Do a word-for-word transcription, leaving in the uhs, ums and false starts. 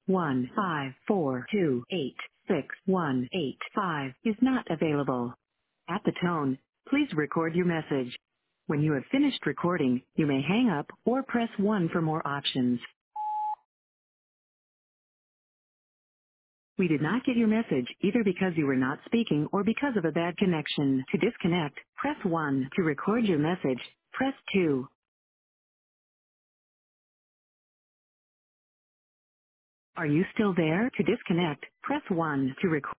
one five four two eight six one eight five is not available. At the tone, please record your message. When you have finished recording, you may hang up or press one for more options. We did not get your message either because you were not speaking or because of a bad connection. To disconnect, press one. To record your message, press two. Are you still there? To disconnect, press one. To record